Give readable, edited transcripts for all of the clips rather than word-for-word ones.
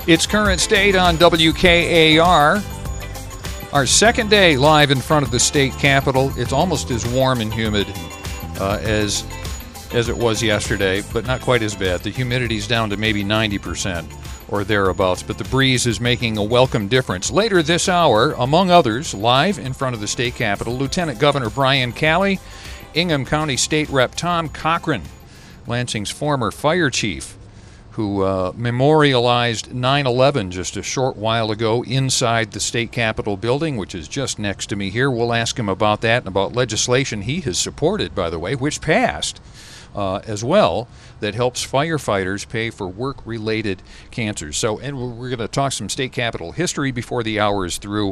It's Current State on WKAR. Our second day live in front of the state capitol. It's almost as warm and humid as it was yesterday, but not quite as bad. The humidity's down to maybe 90% or thereabouts, but the breeze is making a welcome difference. Later this hour, among others, live in front of the state capitol, Lieutenant Governor Brian Calley, Ingham County State Rep Tom Cochran, Lansing's former fire chief, who memorialized 9/11 just a short while ago inside the state capitol building, which is just next to me here. We'll ask him about that and about legislation he has supported, by the way, which passed as well, that helps firefighters pay for work-related cancers. So, and we're going to talk some state capitol history before the hour is through,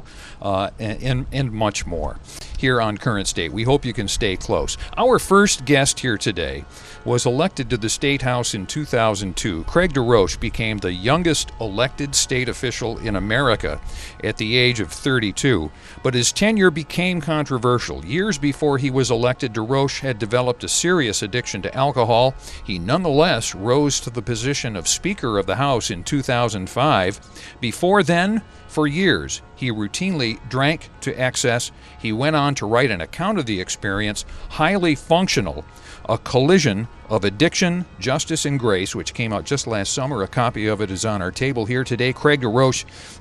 and much more here on Current State. We hope you can stay close. Our first guest here today was elected to the State House in 2002. Craig DesRoches became the youngest elected state official in America at the age of 32, but his tenure became controversial. Years before he was elected, DesRoches had developed a serious addiction to alcohol. He nonetheless rose to the position of Speaker of the House in 2005. Before then, for years, he routinely drank to excess. He went on to write an account of the experience, Highly Functional, A Collision of Addiction, Justice, and Grace, which came out just last summer. A copy of it is on our table here today. Craig DesRoches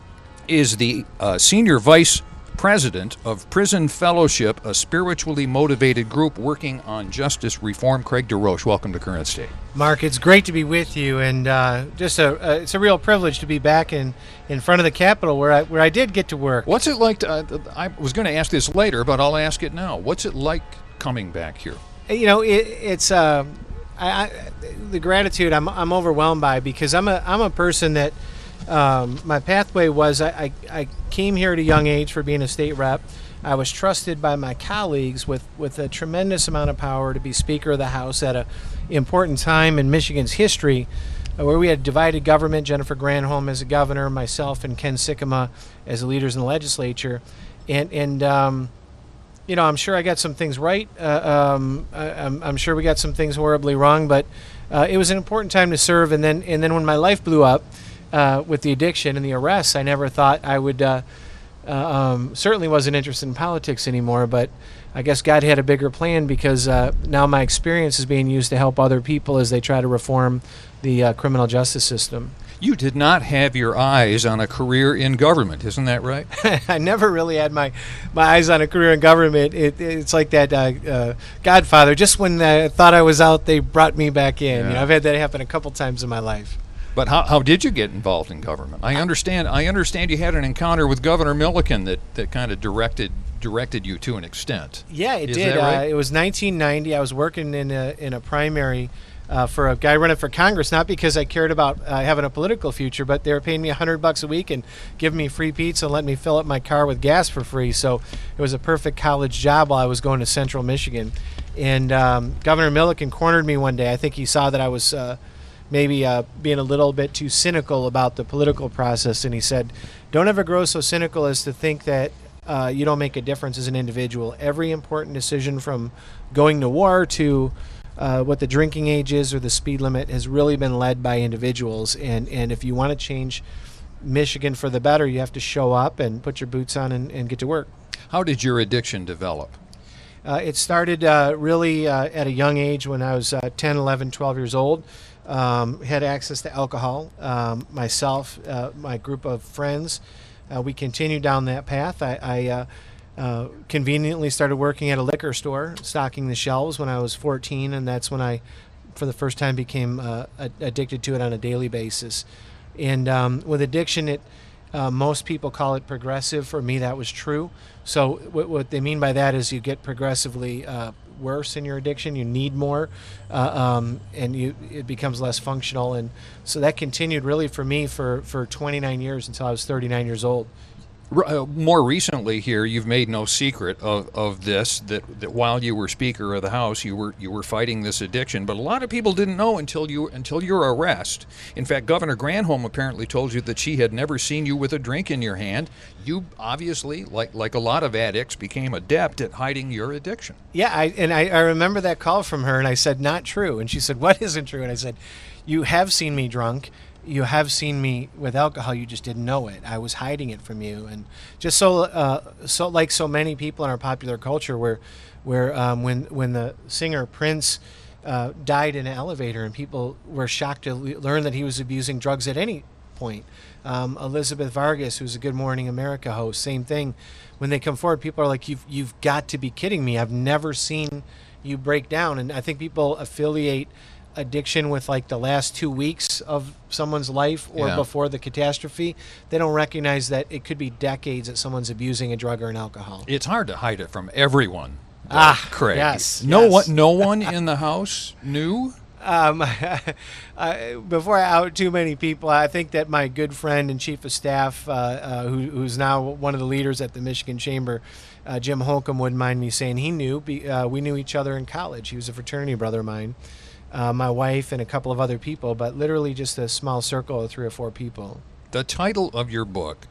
is the Senior Vice President of Prison Fellowship, a spiritually motivated group working on justice reform. Craig DesRoches, welcome to Current State. Mark, it's great to be with you, and it's a real privilege to be back in front of the Capitol where I did get to work. What's it like? I was going to ask this later, but I'll ask it now. What's it like coming back here? You know, it's the gratitude I'm overwhelmed by, because I'm a person that my pathway was I came here at a young age for being a state rep. I was trusted by my colleagues with a tremendous amount of power to be Speaker of the House at an important time in Michigan's history, where we had divided government. Jennifer Granholm as a governor, myself and Ken Sikkema as the leaders in the legislature, and you know, I'm sure I got some things right. I'm sure we got some things horribly wrong, but it was an important time to serve. And then when my life blew up with the addiction and the arrests, I never thought I would. Certainly wasn't interested in politics anymore. But I guess God had a bigger plan, because now my experience is being used to help other people as they try to reform the criminal justice system. You did not have your eyes on a career in government, isn't that right? I never really had my eyes on a career in government. It's like that Godfather. Just when I thought I was out, they brought me back in. Yeah. You know, I've had that happen a couple times in my life. But how did you get involved in government? I understand you had an encounter with Governor Milliken that kind of directed you to an extent. Yeah, it Is did. that right? It was 1990. I was working in a primary for a guy running for Congress, not because I cared about having a political future, but they were paying me $100 a week and giving me free pizza and letting me fill up my car with gas for free. So it was a perfect college job while I was going to Central Michigan. And Governor Milliken cornered me one day. I think he saw that I was maybe being a little bit too cynical about the political process, and he said, "Don't ever grow so cynical as to think that you don't make a difference as an individual. Every important decision, from going to war to what the drinking age is or the speed limit, has really been led by individuals. And if you want to change Michigan for the better, you have to show up and put your boots on and get to work." How did your addiction develop? It started really at a young age when I was 10, 11, 12 years old. Had access to alcohol. Myself, my group of friends, we continued down that path. I conveniently started working at a liquor store, stocking the shelves when I was 14, and that's when I, for the first time, became addicted to it on a daily basis. And with addiction, most people call it progressive. For me, that was true. So what they mean by that is you get progressively worse in your addiction. You need more, and it becomes less functional. And so that continued really for me for 29 years until I was 39 years old. More recently here, you've made no secret of this, that while you were Speaker of the House, you were fighting this addiction. But a lot of people didn't know until your arrest. In fact, Governor Granholm apparently told you that she had never seen you with a drink in your hand. You obviously, like a lot of addicts, became adept at hiding your addiction. Yeah, I remember that call from her, and I said, "Not true." And she said, "What isn't true?" And I said, "You have seen me drunk, you have seen me with alcohol, you just didn't know it. I was hiding it from you. And just so like so many people in our popular culture, where when the singer Prince died in an elevator, and people were shocked to learn that he was abusing drugs at any point. Elizabeth Vargas, who's a Good Morning America host, same thing. When they come forward, people are like, you've got to be kidding me. I've never seen you break down. And I think people affiliate addiction with like the last 2 weeks of someone's life or before the catastrophe. They don't recognize that it could be decades that someone's abusing a drug or an alcohol. It's hard to hide it from everyone. Craig. Yes. No one in the house knew. Before I out too many people, I think that my good friend and chief of staff, who's now one of the leaders at the Michigan Chamber, Jim Holcomb, wouldn't mind me saying he knew. We knew each other in college. He was a fraternity brother of mine. My wife and a couple of other people, but literally just a small circle of 3 or 4 people. The title of your book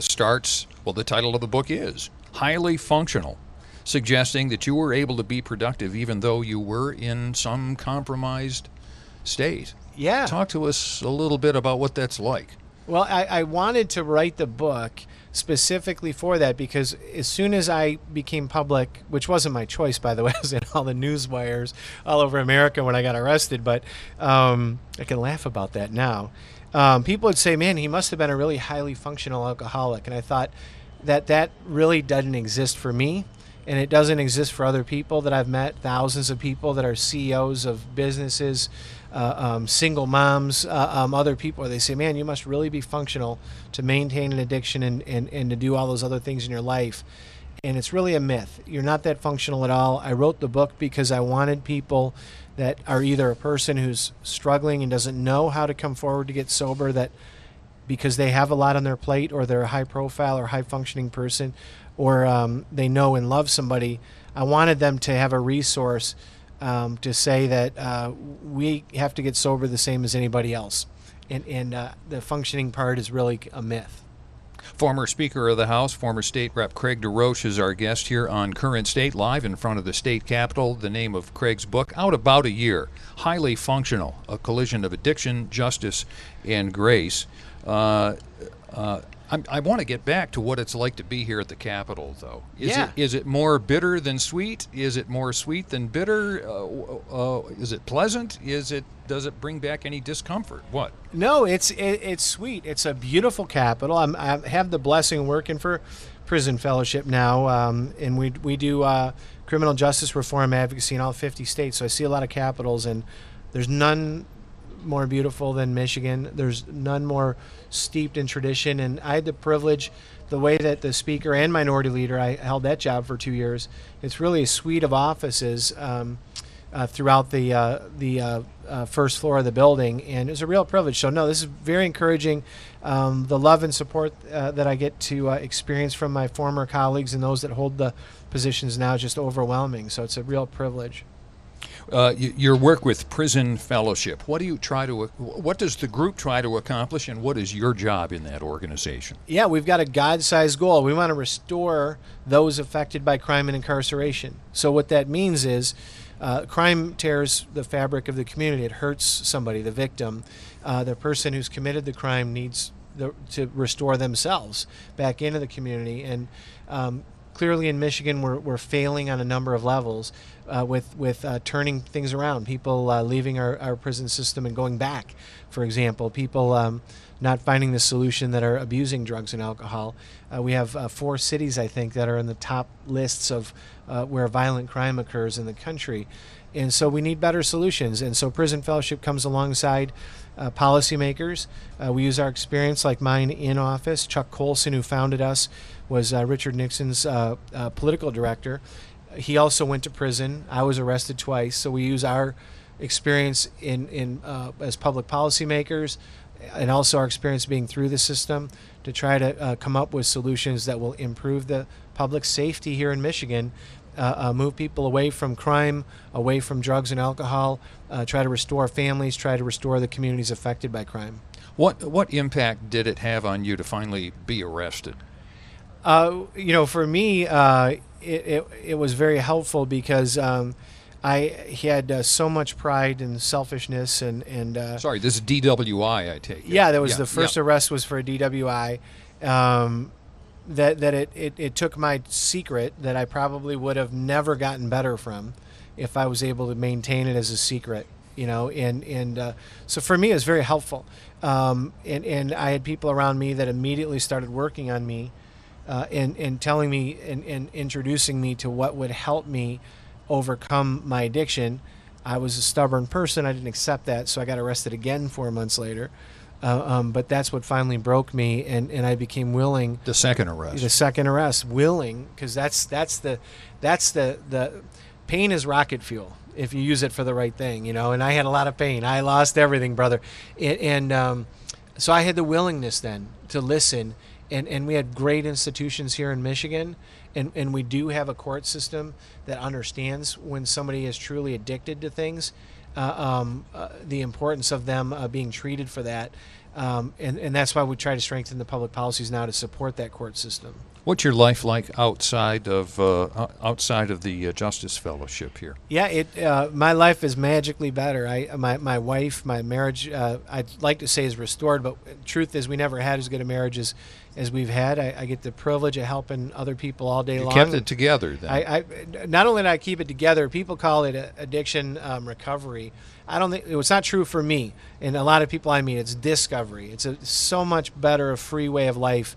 the title of the book is Highly Functional, suggesting that you were able to be productive even though you were in some compromised state. Yeah. Talk to us a little bit about what that's like. Well, I wanted to write the book specifically for that because as soon as I became public, which wasn't my choice, by the way, I was in all the news wires all over America when I got arrested, but I can laugh about that now. People would say, man, he must have been a really highly functional alcoholic. And I thought that really doesn't exist for me. And it doesn't exist for other people that I've met, thousands of people that are CEOs of businesses, single moms, other people where they say, man, you must really be functional to maintain an addiction and to do all those other things in your life. And it's really a myth. You're not that functional at all. I wrote the book because I wanted people that are either a person who's struggling and doesn't know how to come forward to get sober, that because they have a lot on their plate, or they're a high profile or high functioning person, or they know and love somebody. I wanted them to have a resource to say that we have to get sober the same as anybody else. And the functioning part is really a myth. Former Speaker of the House, former State Rep Craig DeRoche is our guest here on Current State, live in front of the state capitol. The name of Craig's book, out about a year, Highly Functional, A Collision of Addiction, Justice, and Grace. I want to get back to what it's like to be here at the Capitol, though. Is it more bitter than sweet? Is it more sweet than bitter? Is it pleasant? Does it bring back any discomfort? What? No, it's sweet. It's a beautiful Capitol. I have the blessing of working for Prison Fellowship now, and we do criminal justice reform advocacy in all 50 states. So I see a lot of capitals, and there's none more beautiful than Michigan. There's none more steeped in tradition. And I had the privilege, the way that the speaker and minority leader, I held that job for 2 years. It's really a suite of offices throughout the first floor of the building, and it was a real privilege. So no, this is very encouraging. The love and support that I get to experience from my former colleagues and those that hold the positions now is just overwhelming. So it's a real privilege. Your work with Prison Fellowship, what does the group try to accomplish, and what is your job in that organization? Yeah, we've got a God-sized goal. We want to restore those affected by crime and incarceration. So what that means is crime tears the fabric of the community. It hurts somebody, the victim. The person who's committed the crime needs to restore themselves back into the community. And clearly in Michigan, we're failing on a number of levels with turning things around. People leaving our prison system and going back, for example. People not finding the solution that are abusing drugs and alcohol. We have 4 cities, I think, that are in the top lists of where violent crime occurs in the country. And so we need better solutions. And so Prison Fellowship comes alongside policymakers. We use our experience, like mine in office. Chuck Colson, who founded us, was Richard Nixon's political director. He also went to prison. I was arrested twice. So we use our experience in as public policymakers, and also our experience being through the system, to try to come up with solutions that will improve the public safety here in Michigan, move people away from crime, away from drugs and alcohol, try to restore families, try to restore the communities affected by crime. What impact did it have on you to finally be arrested? For me, it was very helpful because he had so much pride and selfishness and Sorry, this is DWI, I take it. yeah, that was the first arrest was for a DWI. That it took my secret that I probably would have never gotten better from if I was able to maintain it as a secret, and so for me it was very helpful. And I had people around me that immediately started working on me and telling me and introducing me to what would help me overcome my addiction. I was a stubborn person. I didn't accept that, so I got arrested again 4 months later. But that's what finally broke me, and I became willing. The second arrest. The second arrest, willing, because that's the pain is rocket fuel if you use it for the right thing, And I had a lot of pain. I lost everything, brother, and so I had the willingness then to listen. And we had great institutions here in Michigan, and we do have a court system that understands when somebody is truly addicted to things, the importance of them being treated for that. And that's why we try to strengthen the public policies now to support that court system. What's your life like outside of the Justice Fellowship here? Yeah, my life is magically better. My wife, my marriage, I'd like to say is restored, but truth is we never had as good a marriage as we've had. I get the privilege of helping other people all day long. You kept it together then. I not only did I keep it together, people call it addiction recovery. I don't think it's not true for me, and a lot of people I meet. It's discovery. It's so much better a free way of life.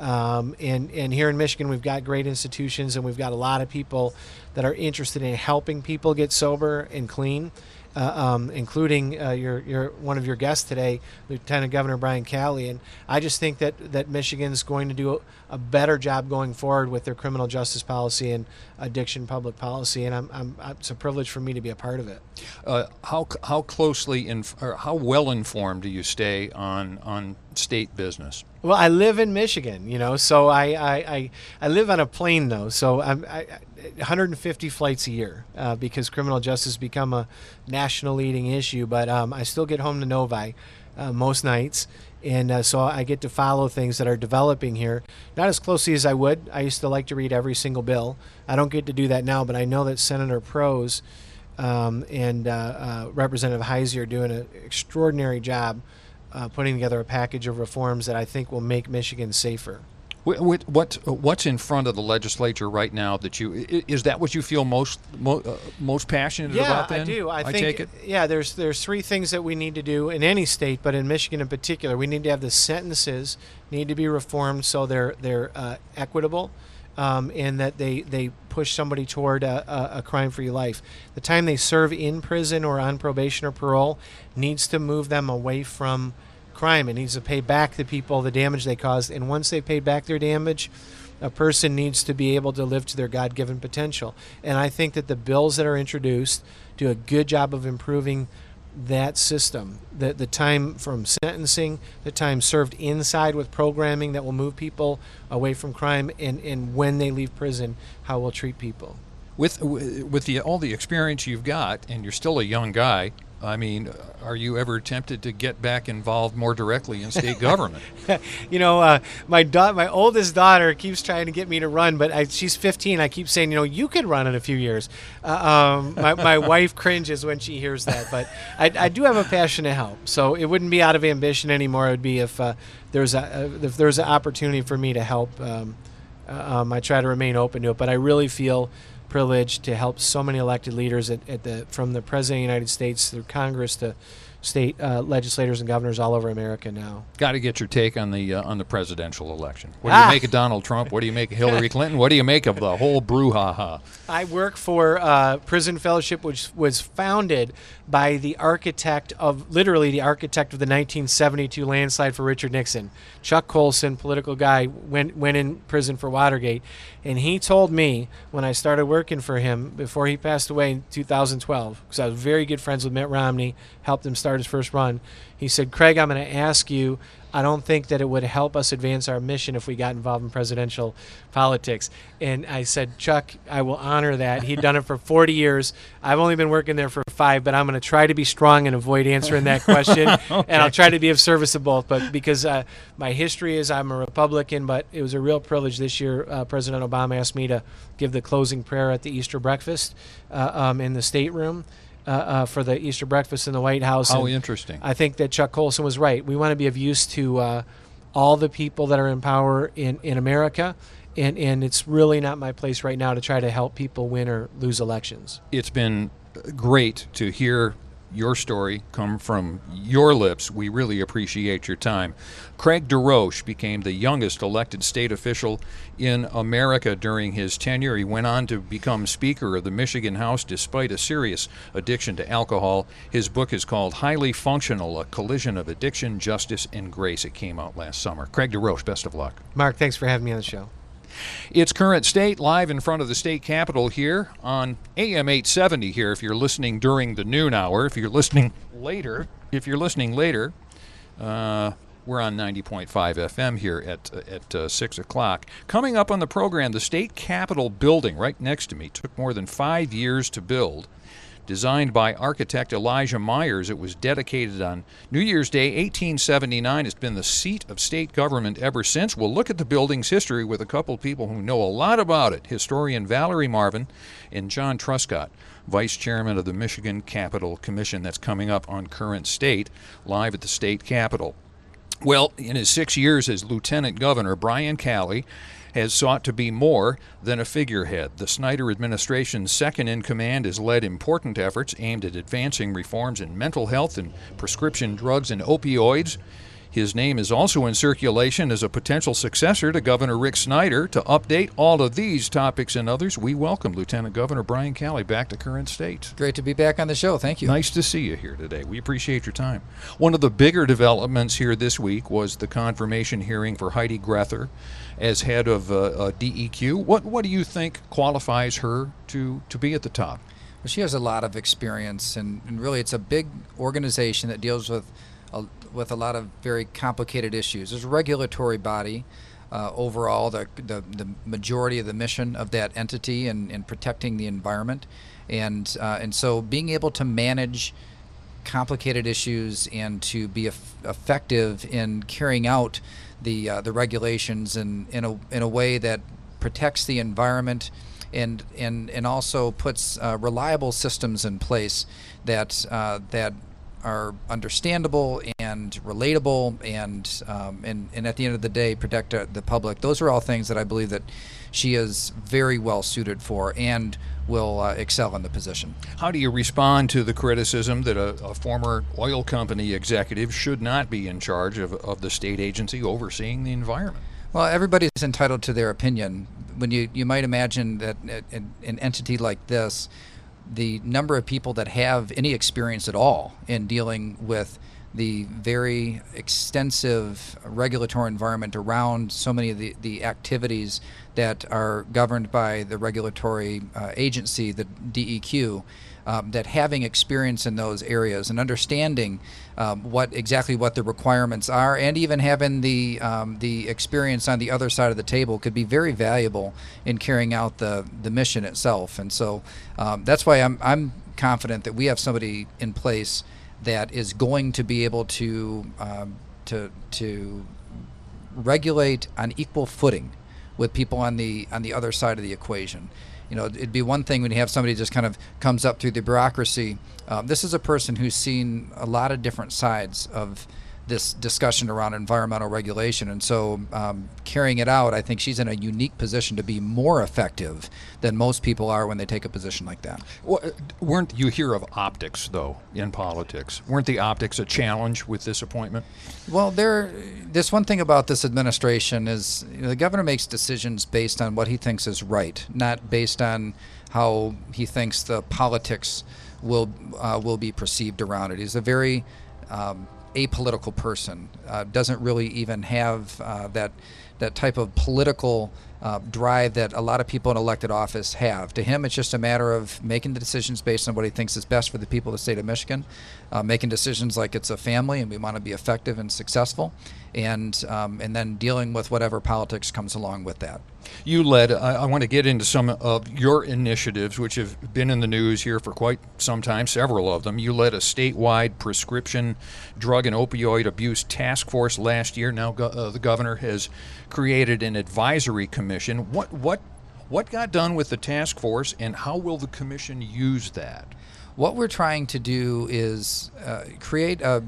And here in Michigan, we've got great institutions, and we've got a lot of people that are interested in helping people get sober and clean, including your one of your guests today, Lieutenant Governor Brian Calley. And I just think that Michigan's going to do a better job going forward with their criminal justice policy and addiction public policy, and it's a privilege for me to be a part of it. How closely or how well informed do you stay on state business? Well, I live in Michigan, so I live on a plane though, so I'm 150 flights a year because criminal justice has become a national leading issue. But I still get home to Novi most nights, and so I get to follow things that are developing here. Not as closely as I would. I used to like to read every single bill. I don't get to do that now, but I know that Senator Prose and Representative Heisey are doing an extraordinary job putting together a package of reforms that I think will make Michigan safer. What's in front of the legislature right now that is that what you feel most passionate about? Then? I do. I think, take it. Yeah, there's three things that we need to do in any state, but in Michigan in particular, we need to have the sentences need to be reformed so they're equitable, and that they push somebody toward a crime-free life. The time they serve in prison or on probation or parole needs to move them away from crime. It needs to pay back the people the damage they caused, and once they paid back their damage, a person needs to be able to live to their God-given potential. And I think that the bills that are introduced do a good job of improving that system. The time from sentencing, the time served inside with programming that will move people away from crime, and when they leave prison, how we'll treat people. With all the experience you've got, and you're still a young guy, I mean, are you ever tempted to get back involved more directly in state government? My oldest daughter keeps trying to get me to run, but she's 15. I keep saying, you could run in a few years. My wife cringes when she hears that, but I do have a passion to help. So it wouldn't be out of ambition anymore. It would be if there's an opportunity for me to help. I try to remain open to it, but I really feel privileged to help so many elected leaders from the President of the United States through Congress to state legislators and governors all over America now. Got to get your take on the presidential election. What do you make of Donald Trump? What do you make of Hillary Clinton? What do you make of the whole brouhaha? I work for Prison Fellowship, which was founded by the architect of the 1972 landslide for Richard Nixon. Chuck Colson, political guy, went in prison for Watergate, and he told me when I started working for him before he passed away in 2012, because I was very good friends with Mitt Romney, helped him start his first run. He said, "Craig, I'm going to ask you I don't think that it would help us advance our mission if we got involved in presidential politics. And I said, Chuck, I will honor that. He'd done it for 40 years. I've only been working there for 5, but I'm going to try to be strong and avoid answering that question. Okay. And I'll try to be of service to both. But because my history is I'm a Republican, but it was a real privilege this year. President Obama asked me to give the closing prayer at the Easter breakfast in the stateroom. For the Easter breakfast in the White House. How interesting. I think that Chuck Colson was right. We want to be of use to all the people that are in power in America, and it's really not my place right now to try to help people win or lose elections. It's been great to hear your story come from your lips. We really appreciate your time. Craig DesRoches became the youngest elected state official in America during his tenure. He went on to become Speaker of the Michigan House despite a serious addiction to alcohol. His book is called Highly Functional, A Collision of Addiction, Justice, and Grace. It came out last summer. Craig DesRoches, best of luck. Mark, thanks for having me on the show. It's Current State, live in front of the state capitol here on AM 870 here if you're listening during the noon hour. If you're listening later, we're on 90.5 FM here at 6 o'clock. Coming up on the program, the state capitol building right next to me took more than 5 years to build. Designed by architect Elijah Myers, it was dedicated on New Year's Day, 1879. It's been the seat of state government ever since. We'll look at the building's history with a couple people who know a lot about it. Historian Valerie Marvin and John Truscott, Vice Chairman of the Michigan Capitol Commission. That's coming up on Current State, live at the state capitol. Well, in his 6 years as Lieutenant Governor, Brian Calley has sought to be more than a figurehead. The Snyder administration's second in command has led important efforts aimed at advancing reforms in mental health and prescription drugs and opioids. His name is also in circulation as a potential successor to Governor Rick Snyder. To update all of these topics and others, we welcome Lieutenant Governor Brian Calley back to Current State. Great to be back on the show. Thank you. Nice to see you here today. We appreciate your time. One of the bigger developments here this week was the confirmation hearing for Heidi Grether as head of DEQ. What do you think qualifies her to be at the top? Well, she has a lot of experience, and really it's a big organization that deals with a lot of very complicated issues. There's a regulatory body. Overall, the majority of the mission of that entity in protecting the environment, and so being able to manage complicated issues and to be effective in carrying out the regulations in a way that protects the environment and also puts reliable systems in place that are understandable and relatable and at the end of the day protect the public. Those are all things that I believe that she is very well suited for and will excel in the position. How do you respond to the criticism that a former oil company executive should not be in charge of the state agency overseeing the environment? Well, everybody's entitled to their opinion. When you might imagine that an entity like this, the number of people that have any experience at all in dealing with the very extensive regulatory environment around so many of the activities that are governed by the regulatory agency, the DEQ, that having experience in those areas and understanding what the requirements are, and even having the experience on the other side of the table could be very valuable in carrying out the mission itself. And so that's why I'm confident that we have somebody in place that is going to be able to regulate on equal footing with people on the other side of the equation. You know, it'd be one thing when you have somebody just kind of comes up through the bureaucracy. This is a person who's seen a lot of different sides of this discussion around environmental regulation, and so carrying it out, I think she's in a unique position to be more effective than most people are when they take a position like that. Well, weren't you hear of optics, though, in politics? Weren't the optics a challenge with this appointment? Well, this one thing about this administration is the governor makes decisions based on what he thinks is right, not based on how he thinks the politics will be perceived around it. He's a very apolitical person, doesn't really even have that type of political drive that a lot of people in elected office have. To him, it's just a matter of making the decisions based on what he thinks is best for the people of the state of Michigan, making decisions like it's a family and we want to be effective and successful, and then dealing with whatever politics comes along with that. You led, I want to get into some of your initiatives, which have been in the news here for quite some time, several of them. You led a statewide prescription drug and opioid abuse task force last year. Now the governor has created an advisory commission. What got done with the task force, and how will the commission use that? What we're trying to do is create a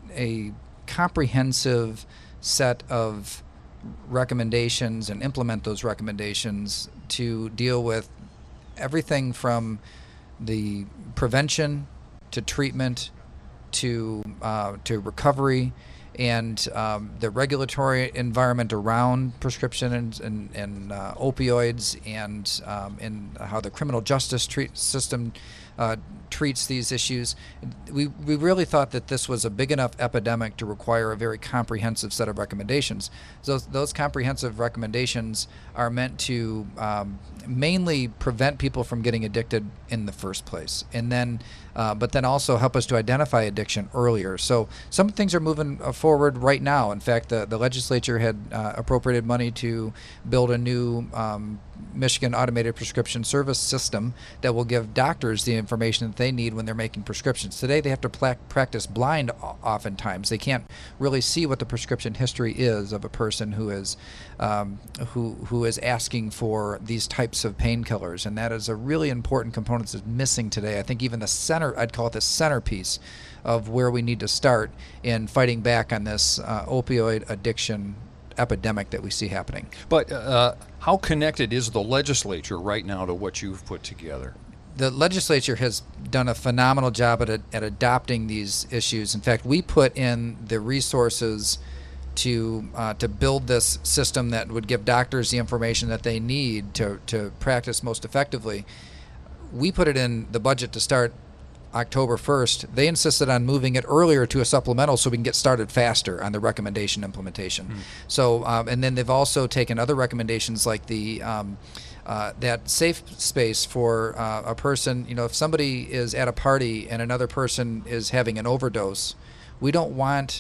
comprehensive set of recommendations and implement those recommendations to deal with everything from the prevention to treatment to recovery, and the regulatory environment around prescription and opioids, and how the criminal justice system treats these issues. We really thought that this was a big enough epidemic to require a very comprehensive set of recommendations. Those comprehensive recommendations are meant to mainly prevent people from getting addicted in the first place, and then but then also help us to identify addiction earlier. So some things are moving forward right now. In fact, the legislature had appropriated money to build a new Michigan automated prescription service system that will give doctors the information that they need when they're making prescriptions. Today they have to practice blind oftentimes. They can't really see what the prescription history is of a person who is who is asking for these types of painkillers, and that is a really important component that's missing today. I think even I'd call it the centerpiece of where we need to start in fighting back on this opioid addiction epidemic that we see happening. But how connected is the legislature right now to what you've put together? The legislature has done a phenomenal job at adopting these issues. In fact, we put in the resources to build this system that would give doctors the information that they need to practice most effectively. We put it in the budget to start October 1st. They insisted on moving it earlier to a supplemental so we can get started faster on the recommendation implementation. So, and then they've also taken other recommendations like the that safe space for a person. If somebody is at a party and another person is having an overdose, we don't want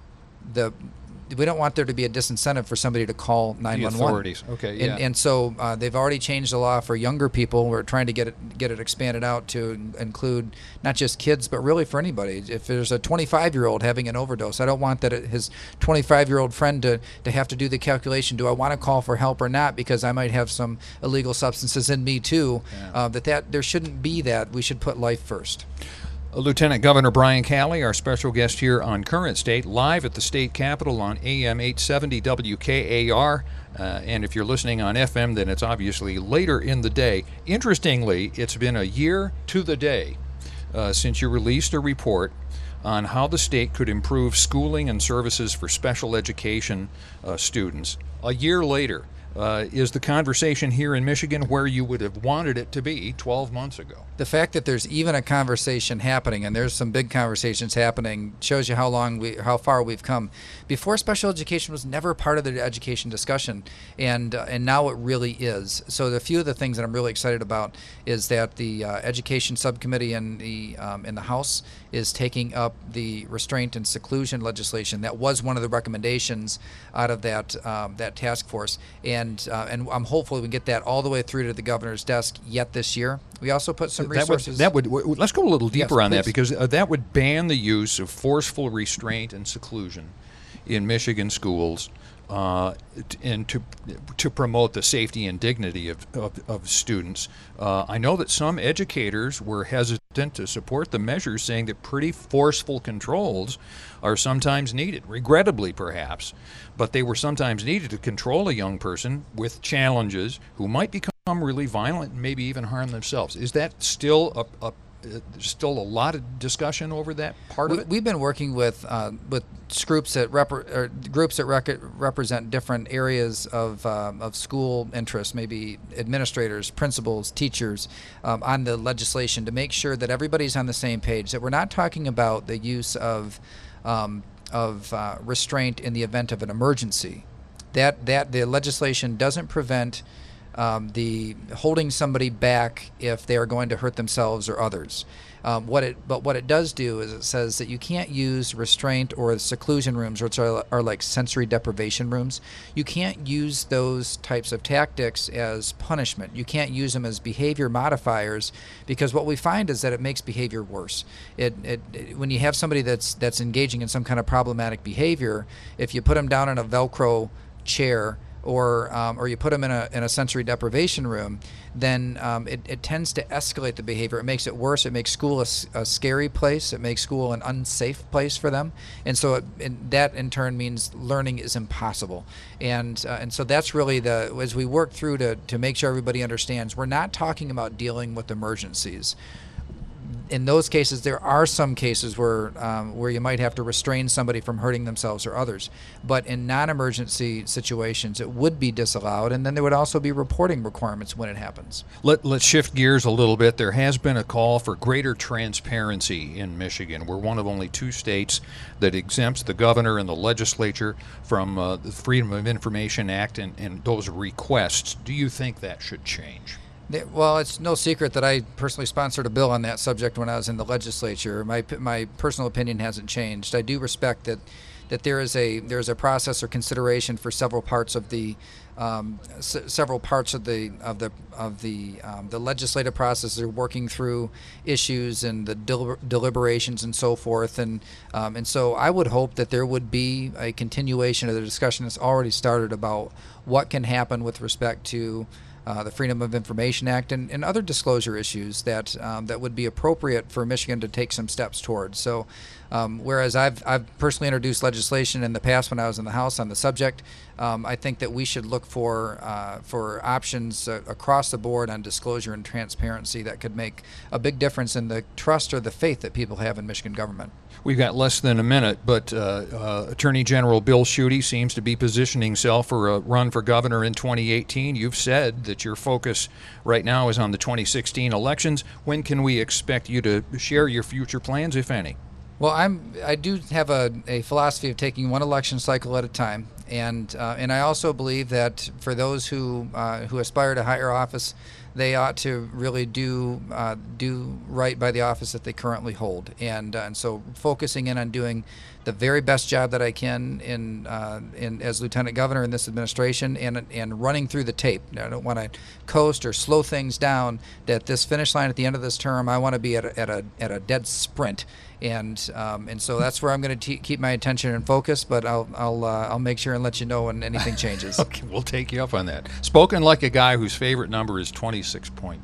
there to be a disincentive for somebody to call 911. The authorities. Okay, yeah. And so they've already changed the law for younger people. We're trying to get it expanded out to include not just kids, but really for anybody. If there's a 25-year-old having an overdose, I don't want his 25-year-old friend to have to do the calculation, do I want to call for help or not, because I might have some illegal substances in me too. Yeah. That there shouldn't be that. We should put life first. Lieutenant Governor Brian Calley, our special guest here on Current State, live at the state capitol on AM 870 WKAR. And if you're listening on FM, then it's obviously later in the day. Interestingly, it's been a year to the day since you released a report on how the state could improve schooling and services for special education students. A year later, is the conversation here in Michigan where you would have wanted it to be 12 months ago? The fact that there's even a conversation happening, and there's some big conversations happening, shows you how far we've come. Before, special education was never part of the education discussion, and now it really is. So a few of the things that I'm really excited about is that the education subcommittee in the House is taking up the restraint and seclusion legislation. That was one of the recommendations out of that task force, and I'm hopeful we can get that all the way through to the governor's desk yet this year. We also put some resources. Let's go a little deeper on that, because please. That would ban the use of forceful restraint and seclusion in Michigan schools, and to promote the safety and dignity of students. I know that some educators were hesitant to support the measures, saying that pretty forceful controls are sometimes needed, regrettably perhaps, but they were sometimes needed to control a young person with challenges who might become really violent and maybe even harm themselves. Is that still still a lot of discussion over that part of it? We've been working with groups that represent different areas of school interest, maybe administrators, principals, teachers, on the legislation to make sure that everybody's on the same page, that we're not talking about the use of restraint in the event of an emergency. that the legislation doesn't prevent the holding somebody back if they are going to hurt themselves or others. What it does do is it says that you can't use restraint or seclusion rooms, which are like sensory deprivation rooms. You can't use those types of tactics as punishment. You can't use them as behavior modifiers, because what we find is that it makes behavior worse. When you have somebody that's engaging in some kind of problematic behavior, if you put them down in a Velcro chair or you put them in a sensory deprivation room, then it tends to escalate the behavior. It makes it worse. It makes school a scary place. It makes school an unsafe place for them, and so that in turn means learning is impossible. And so that's really as we work through to make sure everybody understands, we're not talking about dealing with emergencies. In those cases, there are some cases where you might have to restrain somebody from hurting themselves or others. But in non-emergency situations, it would be disallowed, and then there would also be reporting requirements when it happens. Let's shift gears a little bit. There has been a call for greater transparency in Michigan. We're one of only 2 states that exempts the governor and the legislature from the Freedom of Information Act and those requests. Do you think that should change? Well, it's no secret that I personally sponsored a bill on that subject when I was in the legislature. My personal opinion hasn't changed. I do respect that there is a process or consideration for several parts of the legislative process. They're working through issues and the deliberations and so forth, and so I would hope that there would be a continuation of the discussion that's already started about what can happen with respect to the Freedom of Information Act and other disclosure issues that would be appropriate for Michigan to take some steps towards. So, whereas I've personally introduced legislation in the past when I was in the House on the subject, I think that we should look for options across the board on disclosure and transparency that could make a big difference in the trust or the faith that people have in Michigan government. We've got less than a minute, but Attorney General Bill Schuette seems to be positioning himself for a run for governor in 2018. You've said that your focus right now is on the 2016 elections. When can we expect you to share your future plans, if any? Well, I do have a philosophy of taking one election cycle at a time, and I also believe that for those who aspire to higher office, they ought to really do right by the office that they currently hold, and so focusing in on doing the very best job that I can in as lieutenant governor in this administration, and running through the tape. Now, I don't want to coast or slow things down. That this finish line at the end of this term, I want to be at a dead sprint, and so that's where I'm going to keep my attention and focus. But I'll make sure and let you know when anything changes. Okay, we'll take you up on that. Spoken like a guy whose favorite number is 26.2.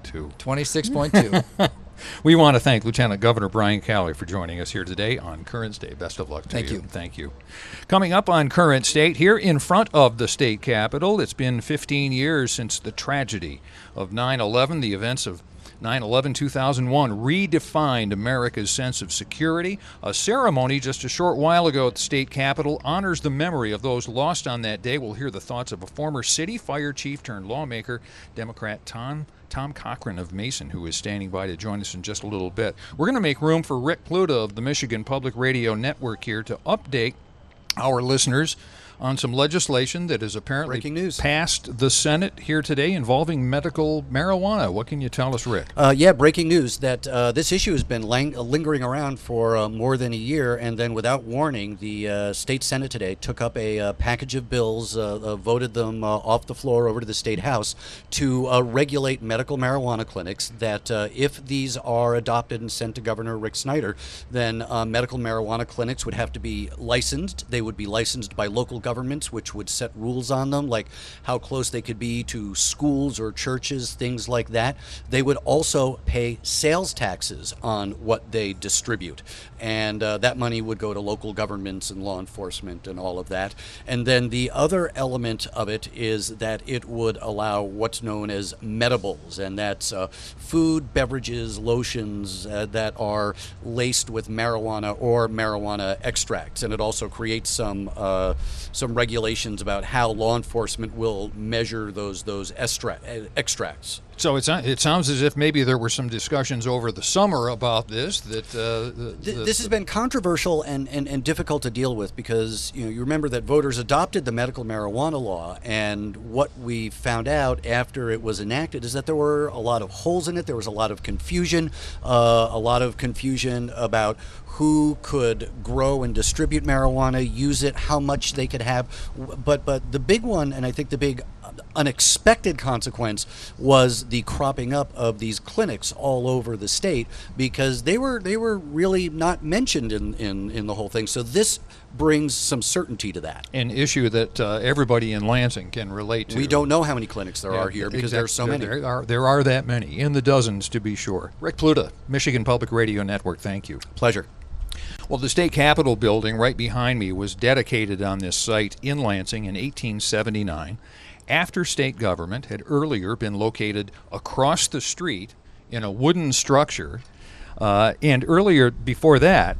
26.2. We want to thank Lieutenant Governor Brian Calley for joining us here today on Current State. Best of luck to you. Thank you. Thank you. Coming up on Current State, here in front of the state capitol, it's been 15 years since the tragedy of 9/11. The events of 9/11/2001 redefined America's sense of security. A ceremony just a short while ago at the state capitol honors the memory of those lost on that day. We'll hear the thoughts of a former city fire chief turned lawmaker, Democrat Tom Cochran of Mason, who is standing by to join us in just a little bit. We're going to make room for Rick Pluta of the Michigan Public Radio Network here to update our listeners on some legislation that has apparently passed the Senate here today involving medical marijuana. What can you tell us, Rick? Breaking news that this issue has been lingering around for more than a year, and then without warning, the state Senate today took up a package of bills, voted them off the floor over to the state House to regulate medical marijuana clinics, that if these are adopted and sent to Governor Rick Snyder, then medical marijuana clinics would have to be licensed. They would be licensed by local governments, which would set rules on them, like how close they could be to schools or churches, things like that. They would also pay sales taxes on what they distribute, and that money would go to local governments and law enforcement and all of that. And then the other element of it is that it would allow what's known as medibles, and that's food, beverages, lotions that are laced with marijuana or marijuana extracts. And it also creates some regulations about how law enforcement will measure those extracts. So it sounds as if maybe there were some discussions over the summer about this. This has been controversial and difficult to deal with because you remember that voters adopted the medical marijuana law, and what we found out after it was enacted is that there were a lot of holes in it. There was a lot of confusion about who could grow and distribute marijuana, use it, how much they could have. But the big one, and I think the big unexpected consequence, was the cropping up of these clinics all over the state, because they were really not mentioned in the whole thing. So this brings some certainty to that. An issue that everybody in Lansing can relate to. We don't know how many clinics there are here because there are so many. There are that many, in the dozens to be sure. Rick Pluta, Michigan Public Radio Network, thank you. Pleasure. Well, the State Capitol building right behind me was dedicated on this site in Lansing in 1879, after state government had earlier been located across the street in a wooden structure, and earlier before that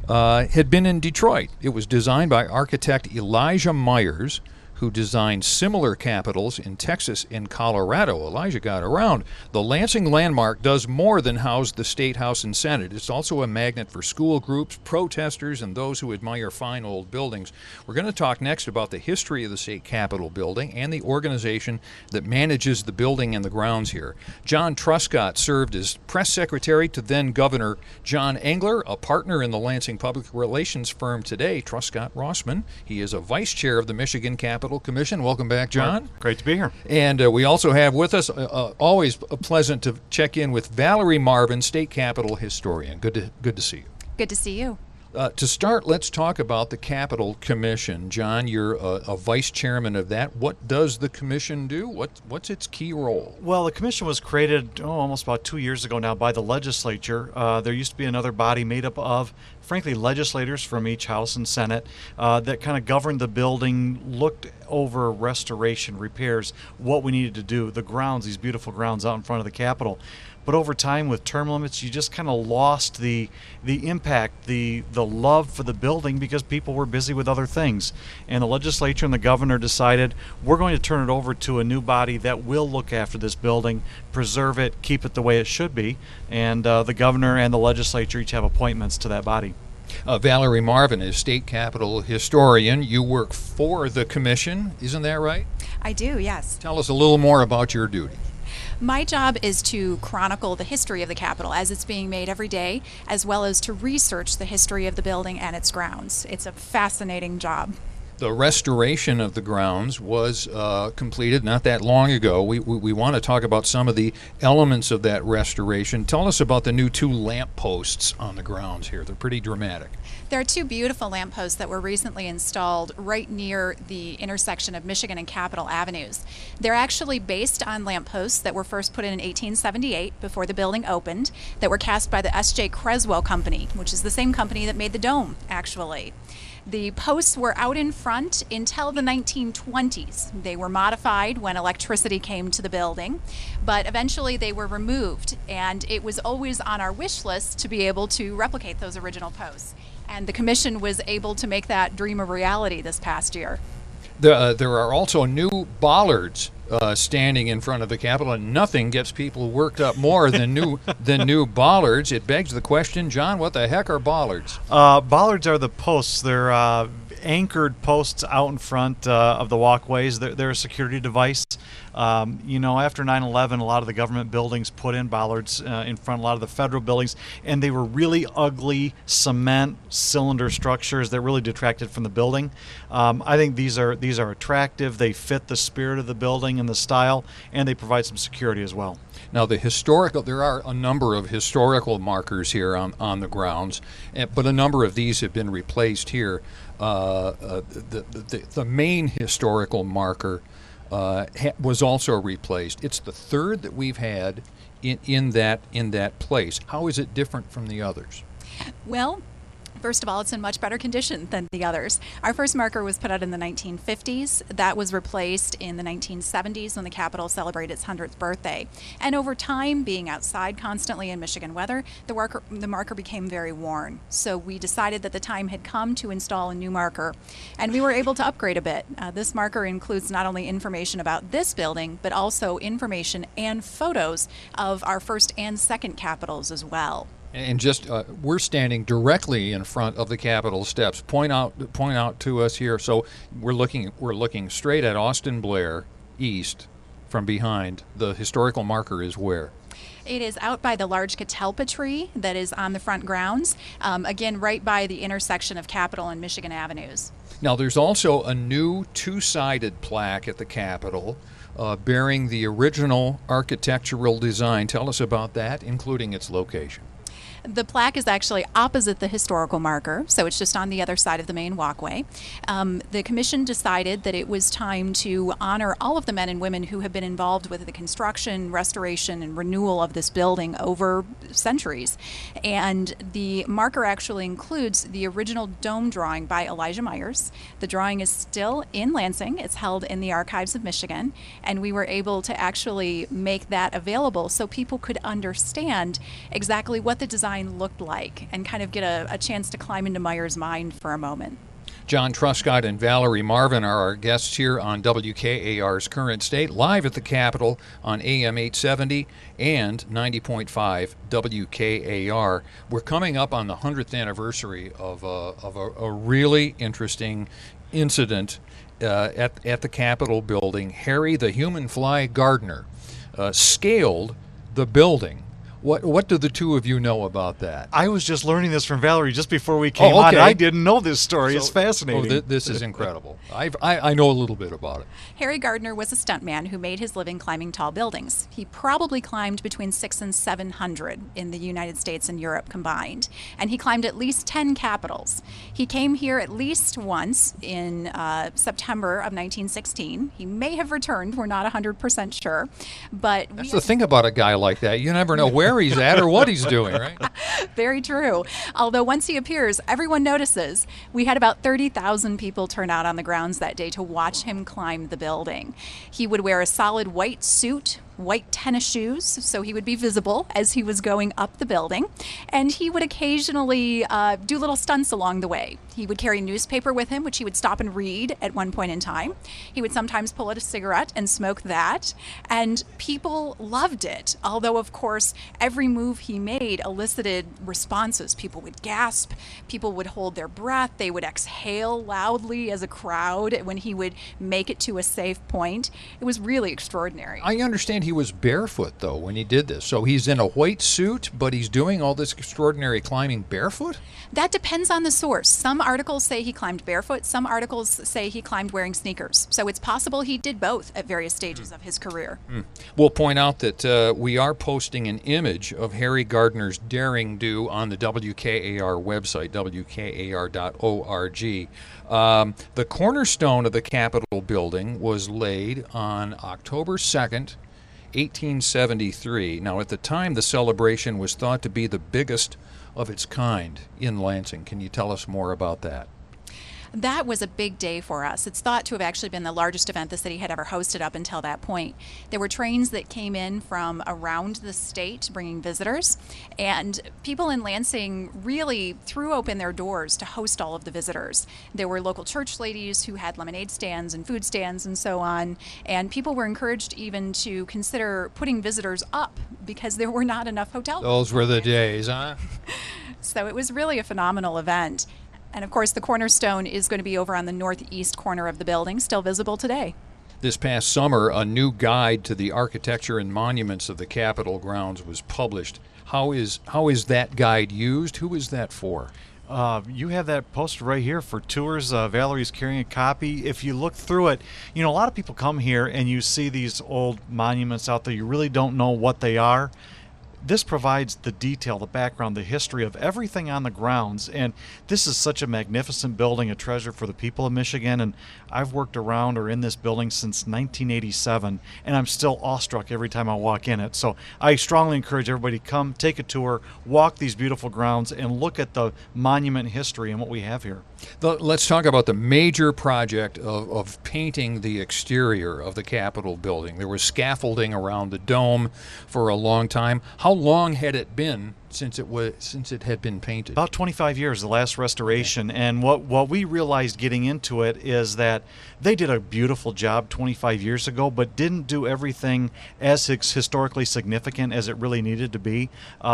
had been in Detroit. It was designed by architect Elijah Myers, who designed similar capitals in Texas and Colorado. Elijah got around. The Lansing landmark does more than house the State House and Senate. It's also a magnet for school groups, protesters, and those who admire fine old buildings. We're going to talk next about the history of the State Capitol building and the organization that manages the building and the grounds here. John Truscott served as press secretary to then Governor John Engler, a partner in the Lansing public relations firm today, Truscott Rossman. He is a vice chair of the Michigan Capitol Commission. Welcome back, John. Great to be here. And we also have with us, always pleasant to check in with Valerie Marvin, State Capitol historian. Good to see you. Good to see you. To start, let's talk about the Capitol Commission. John, you're a vice chairman of that. What does the commission do? What's its key role? Well, the commission was created almost about 2 years ago now by the legislature. There used to be another body made up of, frankly, legislators from each House and Senate that kind of governed the building, looked over restoration, repairs, what we needed to do, the grounds, these beautiful grounds out in front of the Capitol. But over time, with term limits, you just kind of lost the impact, the love for the building, because people were busy with other things. And the legislature and the governor decided, we're going to turn it over to a new body that will look after this building, preserve it, keep it the way it should be. And the governor and the legislature each have appointments to that body. Valerie Marvin is State Capitol historian. You work for the commission, isn't that right? I do, yes. Tell us a little more about your duty. My job is to chronicle the history of the Capitol as it's being made every day, as well as to research the history of the building and its grounds. It's a fascinating job. The restoration of the grounds was completed not that long ago. We want to talk about some of the elements of that restoration. Tell us about the new 2 lamp posts on the grounds here. They're pretty dramatic. There are 2 beautiful lampposts that were recently installed right near the intersection of Michigan and Capitol Avenues. They're actually based on lampposts that were first put in 1878 before the building opened, that were cast by the S.J. Creswell Company, which is the same company that made the dome, actually. The posts were out in front until the 1920s. They were modified when electricity came to the building, but eventually they were removed, and it was always on our wish list to be able to replicate those original posts. And the commission was able to make that dream a reality this past year. There are also new bollards standing in front of the Capitol, and nothing gets people worked up more than new bollards. It begs the question, John, what the heck are bollards? Bollards are the posts. They're anchored posts out in front of the walkways. They're a security device. After 9/11, a lot of the government buildings put in bollards in front of a lot of the federal buildings, and they were really ugly cement cylinder structures that really detracted from the building. I think these are attractive. They fit the spirit of the building and the style, and they provide some security as well. Now, there are a number of historical markers here on the grounds, but a number of these have been replaced here. The main historical marker was also replaced. It's the third that we've had in that place. How is it different from the others? Well, First of all, it's in much better condition than the others. Our first marker was put out in the 1950s. That was replaced in the 1970s when the Capitol celebrated its 100th birthday. And over time, being outside constantly in Michigan weather, the marker became very worn. So we decided that the time had come to install a new marker, and we were able to upgrade a bit. This marker includes not only information about this building, but also information and photos of our first and second Capitols as well. And just we're standing directly in front of the Capitol steps. Point out to us here. So we're looking straight at Austin Blair east from behind. The historical marker is where? It is out by the large catalpa tree that is on the front grounds. Again, right by the intersection of Capitol and Michigan Avenues. Now, there's also a new two-sided plaque at the Capitol bearing the original architectural design. Tell us about that, including its location. The plaque is actually opposite the historical marker, so it's just on the other side of the main walkway. The commission decided that it was time to honor all of the men and women who have been involved with the construction, restoration, and renewal of this building over centuries. And the marker actually includes the original dome drawing by Elijah Myers. The drawing is still in Lansing. It's held in the Archives of Michigan, and we were able to actually make that available so people could understand exactly what the design looked like and kind of get a chance to climb into Myers' mind for a moment. John Truscott and Valerie Marvin are our guests here on WKAR's Current State, live at the Capitol on AM 870 and 90.5 WKAR. We're coming up on the 100th anniversary of a really interesting incident at the Capitol building. Harry the Human Fly Gardner scaled the building. What do the two of you know about that? I was just learning this from Valerie just before we came on. I didn't know this story. It's fascinating. This is incredible. I know a little bit about it. Harry Gardner was a stuntman who made his living climbing tall buildings. He probably climbed between 600 and 700 in the United States and Europe combined, and he climbed at least 10 Capitols. He came here at least once in September of 1916. He may have returned. We're not 100% sure, but that's the thing about a guy like that. You never know where he's at or what he's doing, right? Very true. Although once he appears, everyone notices. We had about 30,000 people turn out on the grounds that day to watch him climb the building. He would wear a solid white suit, white tennis shoes, so he would be visible as he was going up the building, and he would occasionally do little stunts along the way. He would carry newspaper with him, which he would stop and read at one point in time. He would sometimes pull out a cigarette and smoke that, and people loved it, although of course every move he made elicited responses. People would gasp, people would hold their breath, they would exhale loudly as a crowd when he would make it to a safe point. It was really extraordinary. I understand he was barefoot, though, when he did this. So he's in a white suit, but he's doing all this extraordinary climbing barefoot? That depends on the source. Some articles say he climbed barefoot. Some articles say he climbed wearing sneakers. So it's possible he did both at various stages of his career. We'll point out that we are posting an image of Harry Gardner's daring do on the WKAR website, WKAR.org. The cornerstone of the Capitol building was laid on October 2nd, 1873. Now, at the time, the celebration was thought to be the biggest of its kind in Lansing. Can you tell us more about that? That was a big day for us. It's thought to have actually been the largest event the city had ever hosted up until that point. There were trains that came in from around the state bringing visitors, and people in Lansing really threw open their doors to host all of the visitors. There were local church ladies who had lemonade stands and food stands and so on, and people were encouraged even to consider putting visitors up because there were not enough hotel rooms. Those were the days, huh? So it was really a phenomenal event. And of course, the cornerstone is going to be over on the northeast corner of the building, still visible today. This past summer, a new guide to the architecture and monuments of the Capitol grounds was published. How is that guide used? Who is that for? You have that posted right here for tours. Valerie's carrying a copy. If you look through it, a lot of people come here and you see these old monuments out there. You really don't know what they are. this provides the detail, the background, the history of everything on the grounds. And this is such a magnificent building, a treasure for the people of Michigan. And I've worked around or in this building since 1987, and I'm still awestruck every time I walk in it. So I strongly encourage everybody to come, take a tour, walk these beautiful grounds, and look at the monument history and what we have here. Let's talk about the major project of painting the exterior of the Capitol building. There was scaffolding around the dome for a long time. How long had it been since it had been painted? About 25 years, the last restoration. And what we realized getting into it is that they did a beautiful job 25 years ago, but didn't do everything as historically significant as it really needed to be.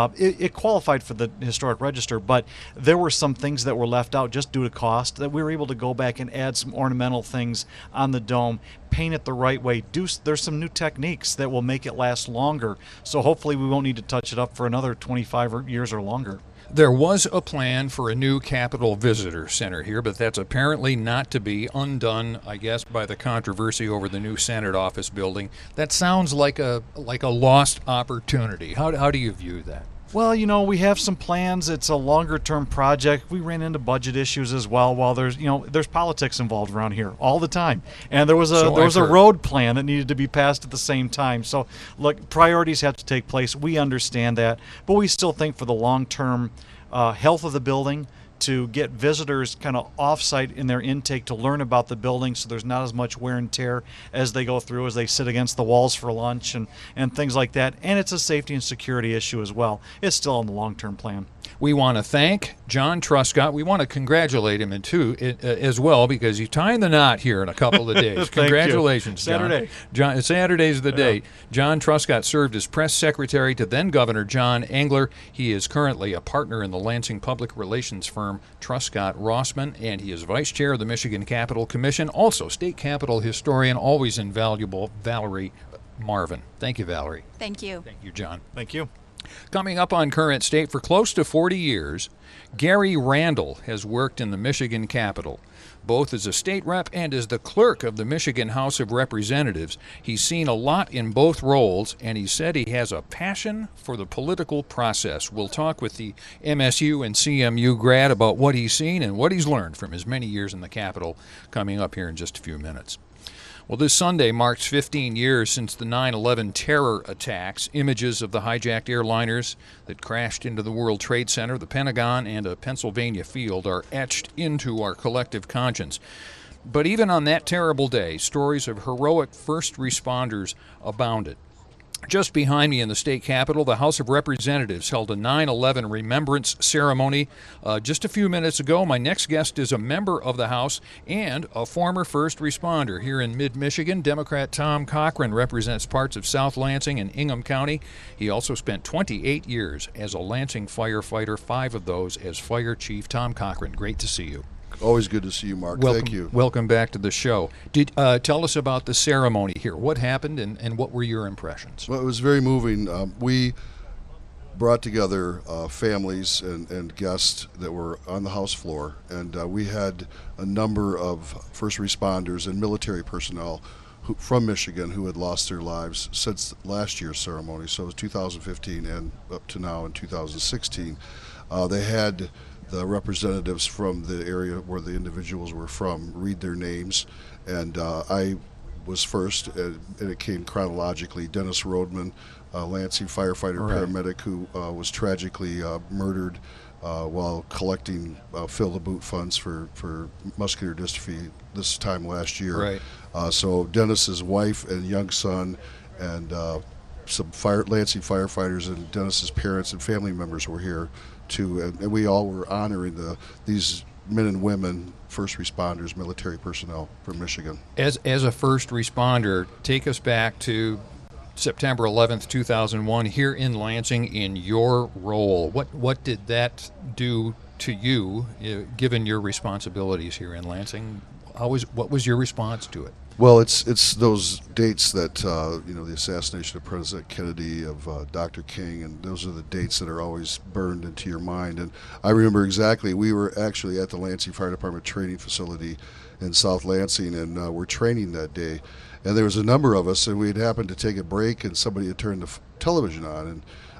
It qualified for the Historic Register, but there were some things that were left out just due to cost that we were able to go back and add some ornamental things on the dome, paint it the right way. There's some new techniques that will make it last longer. So hopefully we won't need to touch it up for another 25 years or longer. There was a plan for a new Capitol Visitor Center here, but that's apparently not to be, undone, I guess, by the controversy over the new Senate office building. That sounds like a lost opportunity. How do you view that? Well, we have some plans. It's a longer-term project. We ran into budget issues as well. While there's politics involved around here all the time, and there was a road plan that needed to be passed at the same time. So, look, priorities have to take place. We understand that, but we still think for the long-term health of the building, to get visitors kind of off-site in their intake to learn about the building, so there's not as much wear and tear as they go through, as they sit against the walls for lunch and things like that. And it's a safety and security issue as well. It's still on the long-term plan. We want to thank John Truscott. We want to congratulate him as well, because he's tying the knot here in a couple of days. Congratulations, John. Saturday's the day. John Truscott served as press secretary to then Governor John Engler. He is currently a partner in the Lansing public relations firm Truscott Rossman, and he is vice chair of the Michigan Capitol Commission. Also, state capitol historian, always invaluable, Valerie Marvin. Thank you, Valerie. Thank you. Thank you, John. Thank you. Coming up on Current State, for close to 40 years, Gary Randall has worked in the Michigan Capitol, both as a state rep and as the clerk of the Michigan House of Representatives. He's seen a lot in both roles, and he said he has a passion for the political process. We'll talk with the MSU and CMU grad about what he's seen and what he's learned from his many years in the Capitol, coming up here in just a few minutes. Well, this Sunday marks 15 years since the 9/11 terror attacks. Images of the hijacked airliners that crashed into the World Trade Center, the Pentagon, and a Pennsylvania field are etched into our collective conscience. But even on that terrible day, stories of heroic first responders abounded. Just behind me in the state capitol, the House of Representatives held a 9/11 remembrance ceremony just a few minutes ago. My next guest is a member of the House and a former first responder here in mid-Michigan. Democrat Tom Cochran represents parts of South Lansing and Ingham County. He also spent 28 years as a Lansing firefighter, 5 of those as fire chief. Tom Cochran, great to see you. Always good to see you, Mark. Welcome, Thank you. Welcome back to the show. Tell us about the ceremony here. What happened and what were your impressions? Well, it was very moving. We brought together families and guests that were on the House floor, and we had a number of first responders and military personnel from Michigan who had lost their lives since last year's ceremony. So it was 2015 and up to now in 2016. They had the representatives from the area where the individuals were from read their names, and I was first, and it came chronologically. Dennis Rodman, Lansing firefighter, paramedic, who was tragically murdered while collecting fill the boot funds for muscular dystrophy this time last year. Right. So Dennis's wife and young son and some Lansing firefighters and Dennis's parents and family members were here too, and we all were honoring these men and women, first responders, military personnel from Michigan. As a first responder, take us back to September 11th, 2001, here in Lansing in your role. What did that do to you, given your responsibilities here in Lansing? What was your response to it? Well, it's those dates that the assassination of President Kennedy, of Dr. King, and those are the dates that are always burned into your mind. And I remember exactly, we were actually at the Lansing Fire Department training facility in South Lansing, and we're training that day. And there was a number of us, and we had happened to take a break, and somebody had turned the television on, and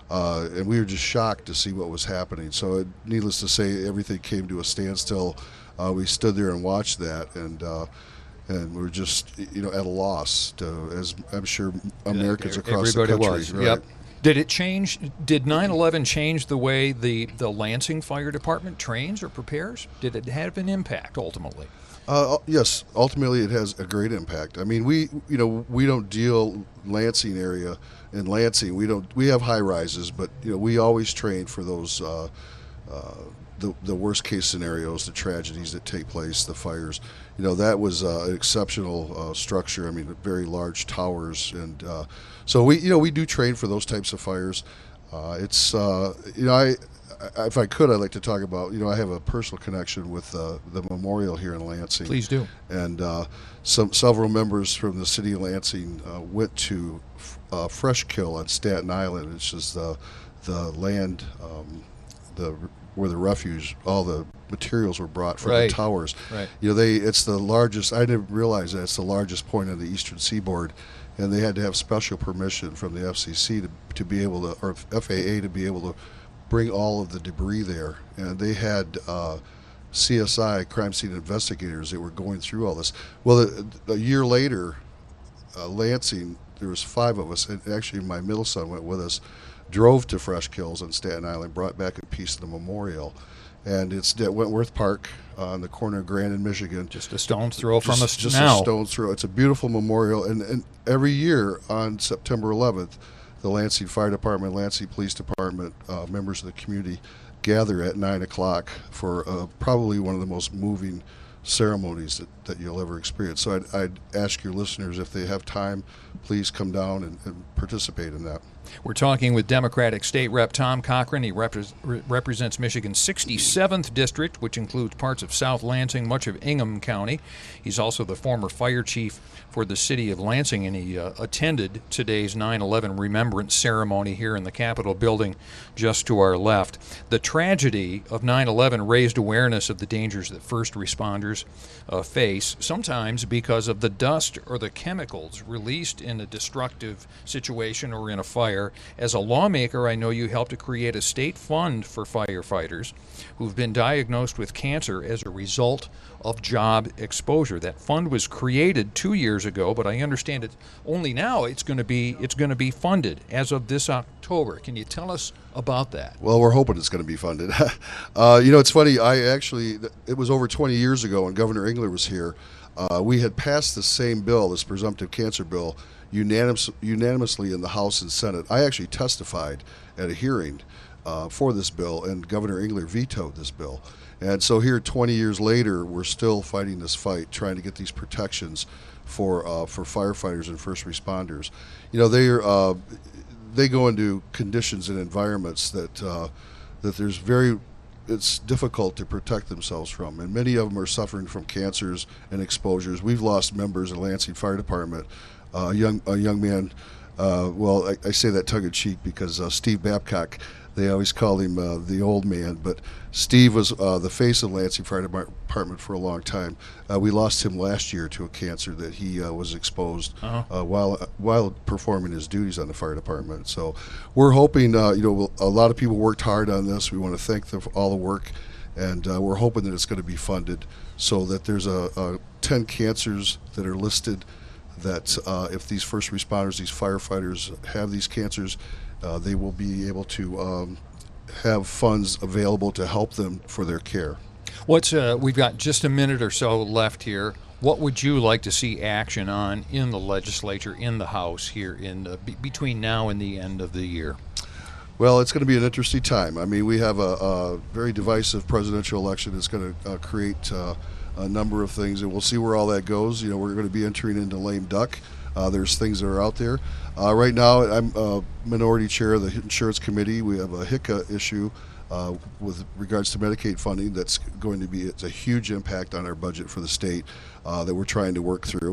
and we were just shocked to see what was happening. So, needless to say, everything came to a standstill. We stood there and watched that, and we were just, at a loss, as I'm sure Americans across the Everybody country. was. Right? Yep. Did it change? Did 9/11 change the way the Lansing Fire Department trains or prepares? Did it have an impact ultimately? Yes, ultimately it has a great impact. I mean, we don't deal Lansing area. In Lansing, we have high rises, but we always train for those the worst case scenarios, the tragedies that take place, the fires. That was an exceptional structure. I mean, very large towers, and so we do train for those types of fires. If I could, I'd like to talk about, I have a personal connection with the memorial here in Lansing. Please do. And several members from the city of Lansing went to Fresh Kill on Staten Island, which is the land where the refuge, all the materials were brought from Right. the towers. Right. It's the largest. I didn't realize that it's the largest point on the eastern seaboard, and they had to have special permission from the FCC to be able to, or FAA to be able to bring all of the debris there. And they had CSI, crime scene investigators, that were going through all this. Well, a year later, Lansing, there was 5 of us, and actually my middle son went with us, drove to Fresh Kills on Staten Island, brought back a piece of the memorial. And it's at Wentworth Park on the corner of Grand and Michigan. Just a stone's throw from us Just now. a stone's throw. It's a beautiful memorial. And every year on September 11th, the Lansing Fire Department, Lansing Police Department, members of the community gather at 9 o'clock for probably one of the most moving ceremonies that you'll ever experience. So I'd ask your listeners, if they have time, please come down and participate in that. We're talking with Democratic State Rep Tom Cochran. He represents Michigan's 67th district, which includes parts of South Lansing, much of Ingham County. He's also the former fire chief for the city of Lansing, and he attended today's 9/11 remembrance ceremony here in the Capitol building just to our left. The tragedy of 9/11 raised awareness of the dangers that first responders face, sometimes because of the dust or the chemicals released in a destructive situation or in a fire. As a lawmaker, I know you helped to create a state fund for firefighters who've been diagnosed with cancer as a result of job exposure. That fund was created 2 years ago, but I understand it only now it's going to be funded as of this October. Can you tell us about that? Well, we're hoping it's going to be funded. It's funny. It was over 20 years ago when Governor Engler was here. We had passed the same bill, this presumptive cancer bill, unanimously in the House and Senate. I actually testified at a hearing for this bill, and Governor Engler vetoed this bill. And so here, 20 years later, we're still fighting this fight, trying to get these protections for firefighters and first responders. They go into conditions and environments that it's difficult to protect themselves from, and many of them are suffering from cancers and exposures. We've lost members of the Lansing Fire Department. A young man. I say that tongue in cheek because Steve Babcock, they always called him the old man, but Steve was the face of the Lansing Fire Department for a long time. We lost him last year to a cancer that he was exposed while performing his duties on the fire department. So we're hoping, a lot of people worked hard on this. We want to thank them for all the work, and we're hoping that it's going to be funded so that there's 10 cancers that are listed, that if these first responders, these firefighters have these cancers, they will be able to have funds available to help them for their care. We've got just a minute or so left here. What would you like to see action on in the legislature, in the House here between now and the end of the year? Well, it's going to be an interesting time. I mean, we have a very divisive presidential election that's going to create a number of things, and we'll see where all that goes. We're going to be entering into lame duck. There's things that are out there. Right now, I'm minority chair of the Insurance Committee. We have a HICA issue with regards to Medicaid funding it's a huge impact on our budget for the state that we're trying to work through.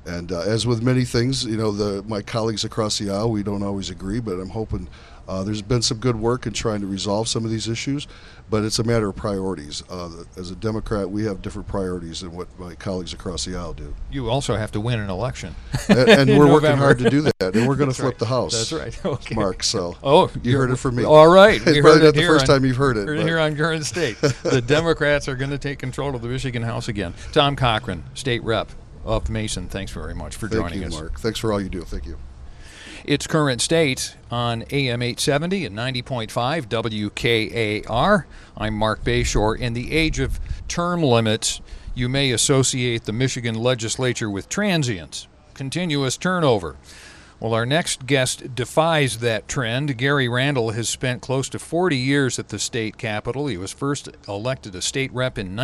And as with many things, my colleagues across the aisle, we don't always agree, but I'm hoping there's been some good work in trying to resolve some of these issues, but it's a matter of priorities. As a Democrat, we have different priorities than what my colleagues across the aisle do. You also have to win an election. And in we're working November. hard to do that, and we're going to flip right. the House. That's right. Okay. Mark, so you heard it from me. All right. We It's heard probably it not the here first time you've heard it. Heard it but- here on Current State. The Democrats are going to take control of the Michigan House again. Tom Cochran, State Rep of Mason, thanks very much for joining Thank us. you, Mark. Thanks for all you do. Thank you. It's Current State on AM 870 and 90.5 WKAR. I'm Mark Bayshore. In the age of term limits, you may associate the Michigan legislature with transients, continuous turnover. Well, our next guest defies that trend. Gary Randall has spent close to 40 years at the state capitol. He was first elected a state rep in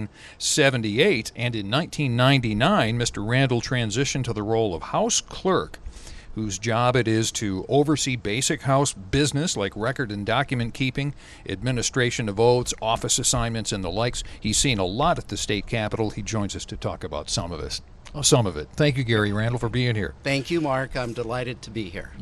1978, and in 1999, Mr. Randall transitioned to the role of House Clerk, whose job it is to oversee basic House business like record and document keeping, administration of oaths, office assignments, and the likes. He's seen a lot at the state capitol. He joins us to talk about some of it. Thank you, Gary Randall, for being here. Thank you, Mark. I'm delighted to be here.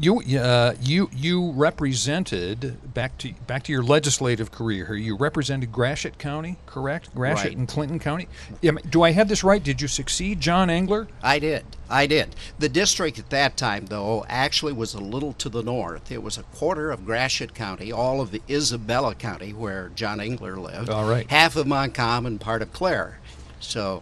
You represented back to your legislative career here. You represented Gratiot County, correct? Gratiot Right. and Clinton County. Do I have this right? Did you succeed John Engler? I did. The district at that time, though, actually was a little to the north. It was a quarter of Gratiot County, all of the Isabella County, where John Engler lived. All right. Half of Montcalm and part of Clare. So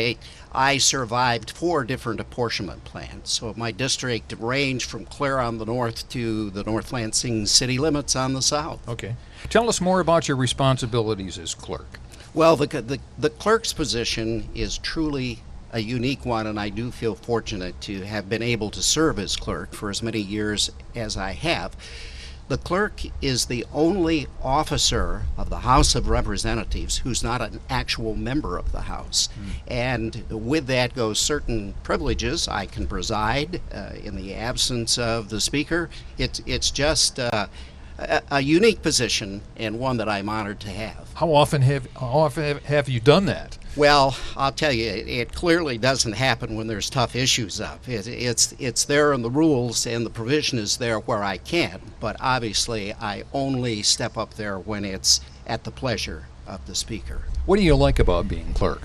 I survived 4 different apportionment plans. So my district ranged from Clare on the north to the North Lansing city limits on the south. Okay. Tell us more about your responsibilities as clerk. Well, the clerk's position is truly a unique one, and I do feel fortunate to have been able to serve as clerk for as many years as I have. The clerk is the only officer of the House of Representatives who's not an actual member of the House. And with that goes certain privileges. I can preside in the absence of the Speaker. It's just a unique position, and one that I'm honored to have. How often have you done that? Well, I'll tell you, it clearly doesn't happen when there's tough issues up. It's there in the rules, and the provision is there where I can, but obviously I only step up there when it's at the pleasure of the Speaker. What do you like about being clerk?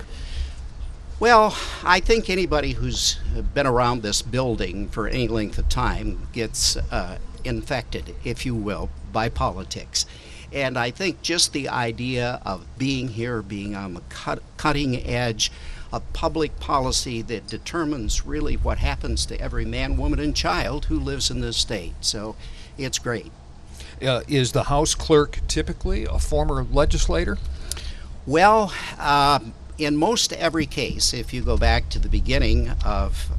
Well, I think anybody who's been around this building for any length of time gets infected, if you will, by politics. And I think just the idea of being here, being on the cutting edge of public policy that determines really what happens to every man, woman, and child who lives in this state. So it's great. Is the House clerk typically a former legislator? Well, in most every case, if you go back to the beginning of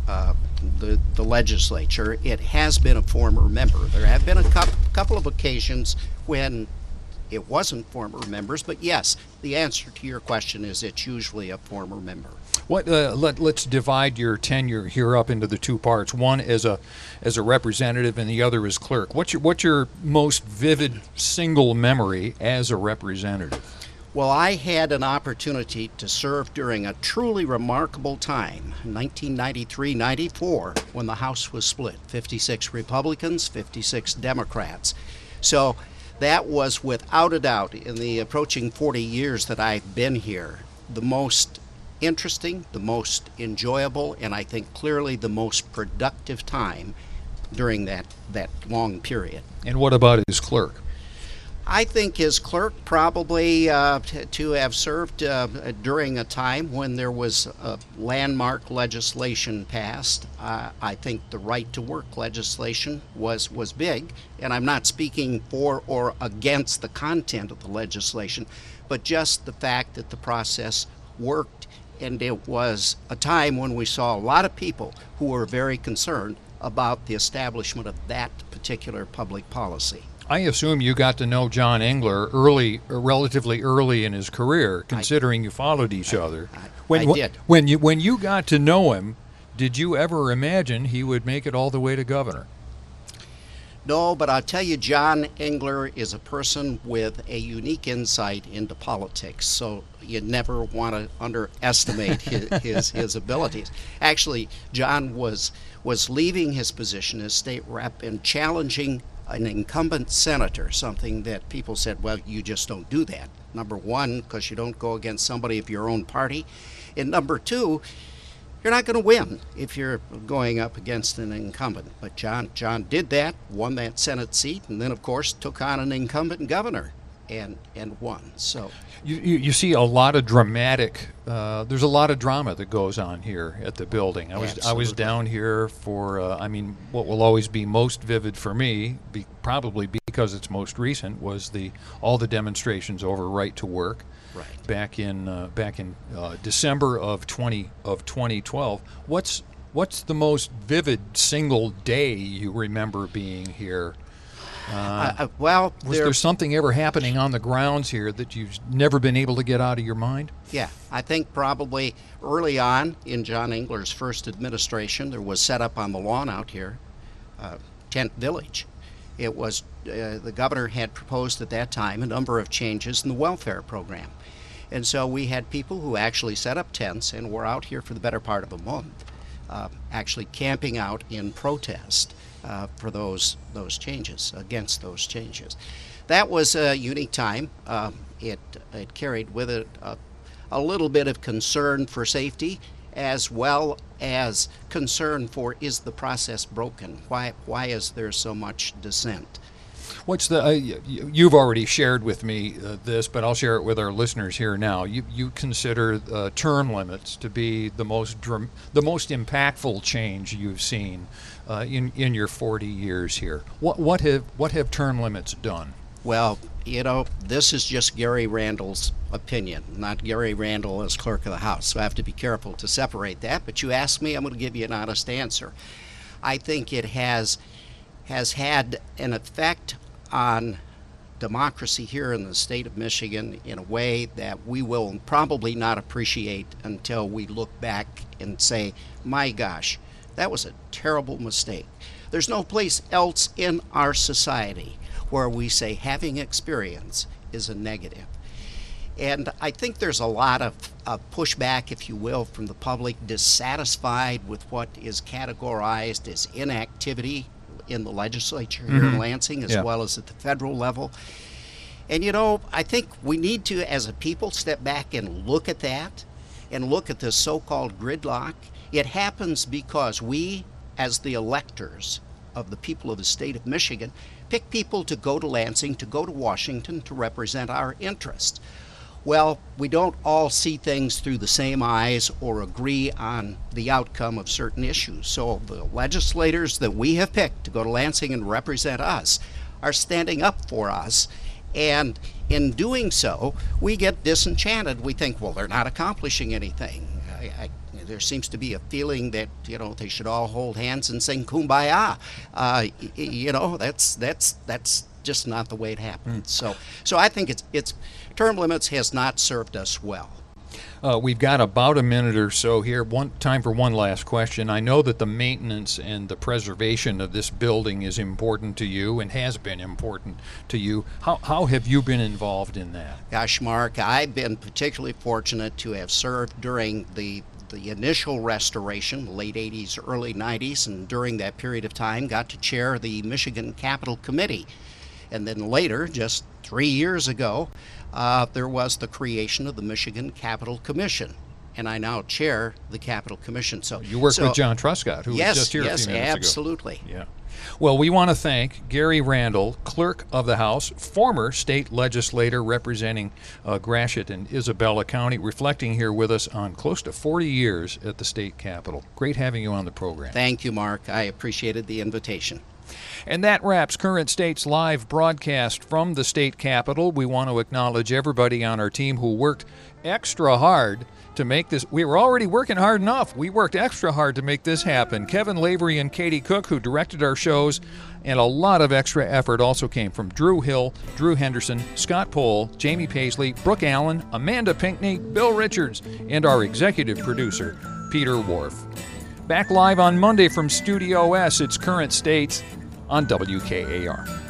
the legislature, it has been a former member. There have been a couple of occasions when it wasn't former members, but yes, the answer to your question is it's usually a former member. Let's divide your tenure here up into the 2 parts. One as a representative, and the other as clerk. What's your most vivid single memory as a representative? Well, I had an opportunity to serve during a truly remarkable time, 1993-94, when the House was split, 56 Republicans, 56 Democrats. So that was, without a doubt, in the approaching 40 years that I've been here, the most interesting, the most enjoyable, and I think clearly the most productive time during that long period. And what about as clerk? I think as clerk, probably to have served during a time when there was landmark legislation passed. I think the right to work legislation was big, and I'm not speaking for or against the content of the legislation, but just the fact that the process worked, and it was a time when we saw a lot of people who were very concerned about the establishment of that particular public policy. I assume you got to know John Engler relatively early in his career, considering you followed each other. I did. When you got to know him, did you ever imagine he would make it all the way to governor? No, but I'll tell you, John Engler is a person with a unique insight into politics, so you never want to underestimate his abilities. Actually, John was leaving his position as state rep and challenging an incumbent senator, something that people said, well, you just don't do that. Number one, because you don't go against somebody of your own party. And number two, you're not going to win if you're going up against an incumbent. But John did that, won that Senate seat, and then, of course, took on an incumbent governor and won. So you see a lot of dramatic. There's a lot of drama that goes on here at the building. I was down here for. What will always be most vivid for me, probably because it's most recent, was all the demonstrations over right to work. Right. Back in December of 2012. What's the most vivid single day you remember being here? Was there something ever happening on the grounds here that you've never been able to get out of your mind? Yeah, I think probably early on in John Engler's first administration, there was set up on the lawn out here, Tent Village. It was the governor had proposed at that time a number of changes in the welfare program. And so we had people who actually set up tents and were out here for the better part of a month, actually camping out in protest for those changes, against those changes. That was a unique time. It carried with it a little bit of concern for safety, as well as concern for, is the process broken? Why is there so much dissent? What's you've already shared with me this, but I'll share it with our listeners here now. You consider term limits to be the most impactful change you've seen in your 40 years here. What have term limits done? Well, this is just Gary Randall's opinion, not Gary Randall as clerk of the House. So I have to be careful to separate that. But you asked me, I'm going to give you an honest answer. I think it has had an effect on democracy here in the state of Michigan in a way that we will probably not appreciate until we look back and say, my gosh, that was a terrible mistake. There's no place else in our society where we say having experience is a negative. And I think there's a lot of pushback, if you will, from the public, dissatisfied with what is categorized as inactivity in the legislature here in Lansing, as well as at the federal level. And I think we need to, as a people, step back and look at that and look at this so-called gridlock. It happens because we, as the electors of the people of the state of Michigan, pick people to go to Lansing, to go to Washington, to represent our interests. Well, we don't all see things through the same eyes or agree on the outcome of certain issues. So the legislators that we have picked to go to Lansing and represent us are standing up for us. And in doing so, we get disenchanted. We think, well, they're not accomplishing anything. There seems to be a feeling that, they should all hold hands and sing Kumbaya. That's just not the way it happens. So I think it's term limits has not served us well. We've got about a minute or so here. Time for one last question. I know that the maintenance and the preservation of this building is important to you and has been important to you. How have you been involved in that? Gosh, Mark, I've been particularly fortunate to have served during the initial restoration, the late 80s, early 90s, and during that period of time got to chair the Michigan Capitol Committee. And then later, just 3 years ago, there was the creation of the Michigan Capitol Commission, and I now chair the Capitol Commission. So you work with John Truscott, who was just here a few minutes ago. Yes, absolutely. Yeah. Well, we want to thank Gary Randall, Clerk of the House, former state legislator representing Gratiot and Isabella County, reflecting here with us on close to 40 years at the state capitol. Great having you on the program. Thank you, Mark. I appreciated the invitation. And that wraps Current State's live broadcast from the state capitol. We want to acknowledge everybody on our team who worked extra hard to make this. We were already working hard enough. We worked extra hard to make this happen. Kevin Lavery and Katie Cook, who directed our shows, and a lot of extra effort also came from Drew Hill, Drew Henderson, Scott Pohl, Jamie Paisley, Brooke Allen, Amanda Pinckney, Bill Richards, and our executive producer, Peter Wharf. Back live on Monday from Studio S, it's Current State's on WKAR.